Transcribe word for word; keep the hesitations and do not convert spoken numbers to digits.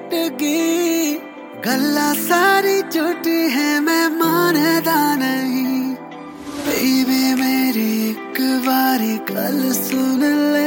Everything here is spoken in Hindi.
टुट गई, गल्ला सारी झूठी है, मैं मानदा नहीं। बेबी मेरी एक बारी गल सुन ले,